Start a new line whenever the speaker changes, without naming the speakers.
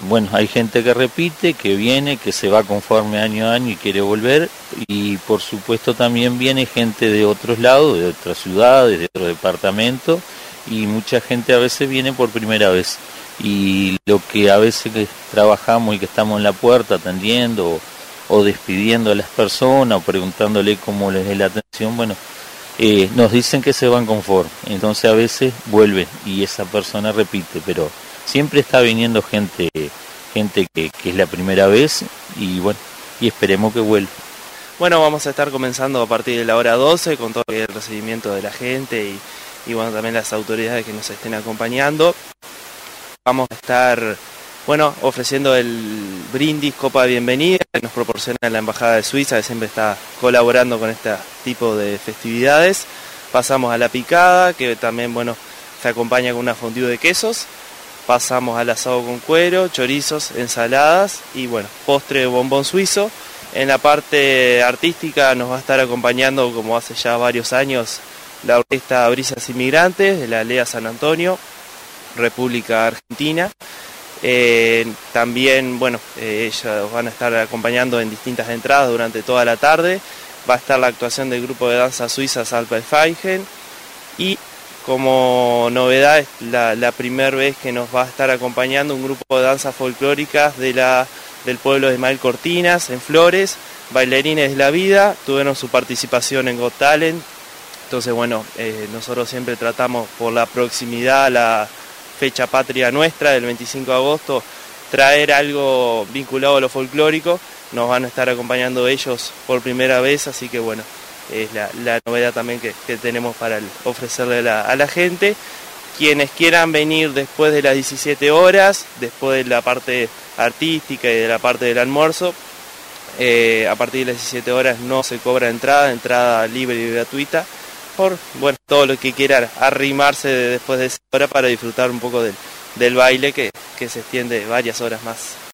bueno, hay gente que repite, que viene, que se va conforme año a año y quiere volver, y por supuesto también viene gente de otros lados, de otras ciudades, de otros departamentos, y mucha gente a veces viene por primera vez. Y lo que a veces que trabajamos y que estamos en la puerta atendiendo o despidiendo a las personas o preguntándole cómo les es la atención, bueno, nos dicen que se van conforme, entonces a veces vuelven y esa persona repite, pero siempre está viniendo gente que es la primera vez y bueno, y esperemos que vuelva.
Bueno, vamos a estar comenzando a partir de la hora 12 con todo el recibimiento de la gente y bueno, también las autoridades que nos estén acompañando. Vamos a estar, bueno, ofreciendo el brindis Copa de Bienvenida que nos proporciona la Embajada de Suiza, que siempre está colaborando con este tipo de festividades. Pasamos a la picada, que también, bueno, se acompaña con una fondue de quesos. Pasamos al asado con cuero, chorizos, ensaladas y, bueno, postre de bombón suizo. En la parte artística nos va a estar acompañando, como hace ya varios años, la orquesta Brisas Inmigrantes de la Lea San Antonio, República Argentina. También, bueno, ellos van a estar acompañando en distintas entradas durante toda la tarde. Va a estar la actuación del grupo de danza suiza Salperfeigen y como novedad es la primera vez que nos va a estar acompañando un grupo de danzas folclóricas del pueblo de Ismael Cortinas en Flores, Bailarines de la Vida, tuvieron su participación en Got Talent. Entonces, bueno, nosotros siempre tratamos por la proximidad a la fecha patria nuestra del 25 de agosto, traer algo vinculado a lo folclórico. Nos van a estar acompañando ellos por primera vez, así que bueno, es la novedad también que tenemos para ofrecerle a la gente. Quienes quieran venir después de las 17 horas, después de la parte artística y de la parte del almuerzo, a partir de las 17 horas no se cobra entrada libre y gratuita, por bueno, todo lo que quiera arrimarse después de esa hora para disfrutar un poco del baile que se extiende varias horas más.